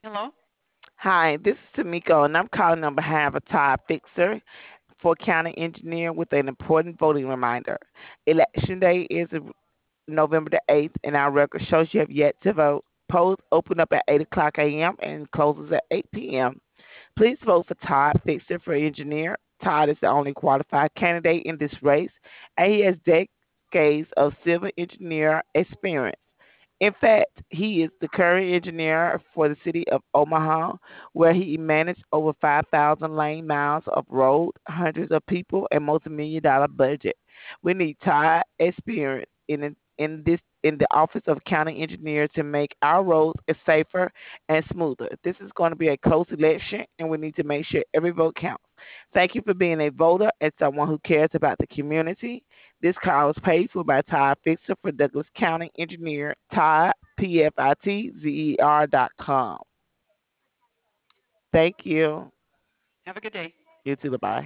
Hello. Hi, this is Tamiko, and I'm calling on behalf of Todd Fixer for County Engineer with an important voting reminder. Election Day is November the 8th, and our record shows you have yet to vote. Polls open up at 8 o'clock a.m. and closes at 8 p.m. Please vote for Todd Fixer for engineer. Todd is the only qualified candidate in this race, and he has decades of civil engineer experience. In fact, he is the current engineer for the city of Omaha, where he managed over 5,000 lane miles of road, hundreds of people, and multi-million dollar budget. We need Todd experience in the office of county engineer to make our roads safer and smoother. This is going to be a close election, and we need to make sure every vote counts. Thank you for being a voter and someone who cares about the community. This call is paid for by Todd Fixer for Douglas County Engineer, Todd, PFITZER.com. Thank you. Have a good day. You too. Bye.